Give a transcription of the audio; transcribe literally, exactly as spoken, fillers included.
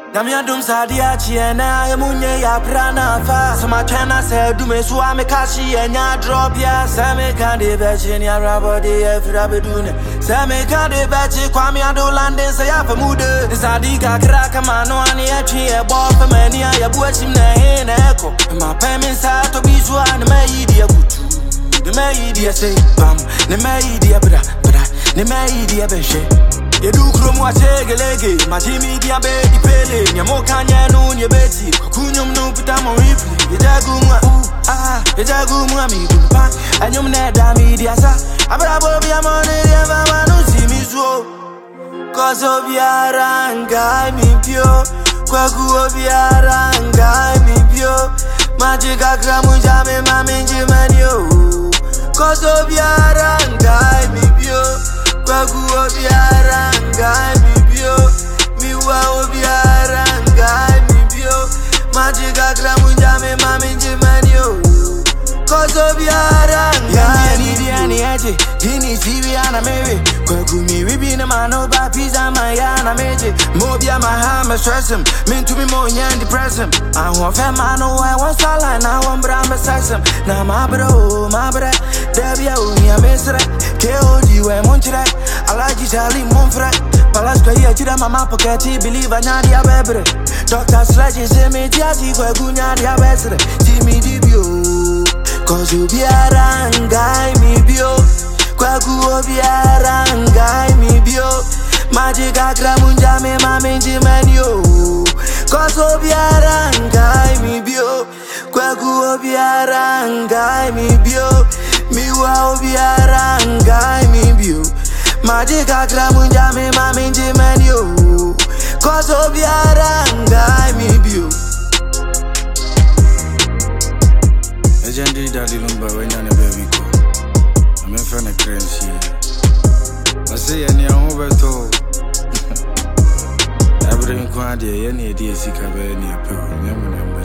Damia dum sadia chiena emunye ya prana fa sama chana se dume so amekashi enya drop ya same kan de bechi ni arabody e fira bedune same kan de bechi kwame ado landing se ya famude sadika kraka mano ani e twi e bo fa mani ya buachim na he na eko ma pemi sa to bi so an me yidi akutu de me yidi say bam ne me yidi bra bra ne me yidi benche ye do kromo a chegelege ma jimi dia be di pele nya mo kanya no nye beti kunyum no puta mo replay ye jagu mu ah ye jagu mu ami du pa anyum na da mi dia sa abra bo bia mo ne dia ba ma no si mi so cause of yaranga mi pio kwa ku obiaranga mi pio magica kramu jame ma menji manio cause of yaranga mi pio Kwaku obiaranga mi bio mi wa obiaranga mi bio magica kramu jame mami jimanio cause obiaranga ni dia ni aje gini sibi ana mewe kwaku mi wibi na mano ba pizza mayana meje mobia mahama stress him mean to me more yan depress him I want fam mano I want sala na want bramba sexem na ma bro ma bra debia unia mesra ke odi we monchra alaji jali monfra palas kwa ya chira mama pocket believe anya dia bebre doctor slash say me tiati kwa gunya dia besre jimi dibio cause you be aranga mi bio kwa ku obiaranga mi bio magica kramu jame mame jimanio cause obiaranga mi bio kwa ku obiaranga mi bio mi wa obiaranga mi bio magica kramu jame mame jimanio cause obiaranga mi bio legendary daddy lumba when na baby go I'm in front of crazy I say any Roberto everything kwade any idea sika be any apple